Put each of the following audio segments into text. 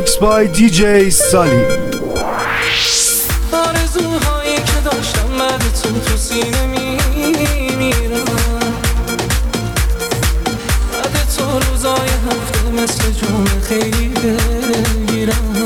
Remix by DJ Sally. آرزوهایی که داشتم بعد تو سینه میمیرم، بعد تو روزای هفته مثل جمعه خیلی دلگیرم،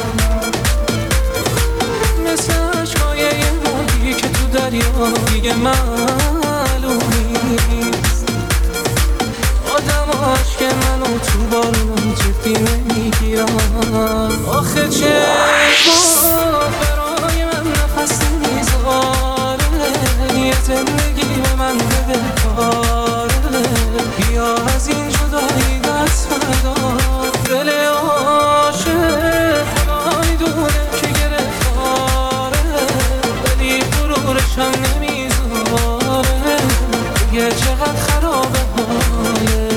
مثل عشقای یه موجی که تو دریا دیگه معلوم نیست. آدم و عشق منو تو بارون جدی نمیگیرم. آخه چشمات برای من نفس نمیذاره، یه زندگی به من بده کاره. بیا از این جدایی دست بردار، دل عاشق خدای دونه که گرفتاره، ولی غرورشم نمیذاره. دیگه چقدر خرابه حاله.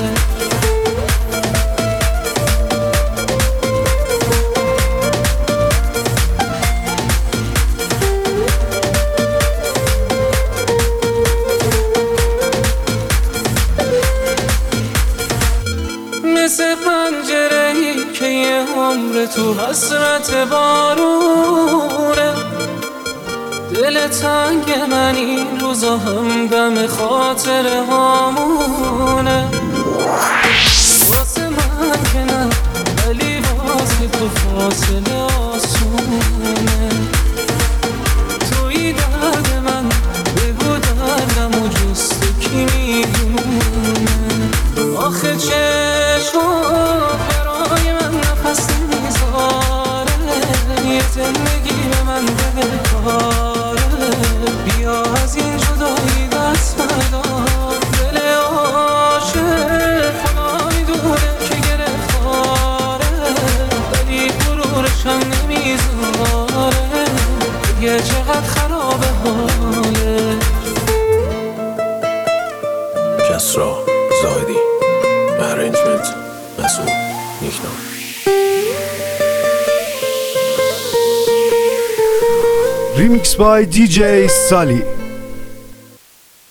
مثل پنجره‌ای که یه عمر تو حسرت بارونه، دل تنگ من این روزا همدم خاطره هامونه. واسه من که نه، ولی واسه تو فاصله آسونه. توی درد من بگو دردم و جست کی میدونه. آخه چشمات برای من نفس نمیذاره، یه زندگی به من بده کاره. بیا از این جدایی دست بردار، دل عاشق خدای دونه که گرفتاره، ولی غرورشم نمیذاره. دیگه چقدر خرابه حاله. کسرا زاهدی، ارنجمنت مسعود نیکنام. Remix by DJ Sally.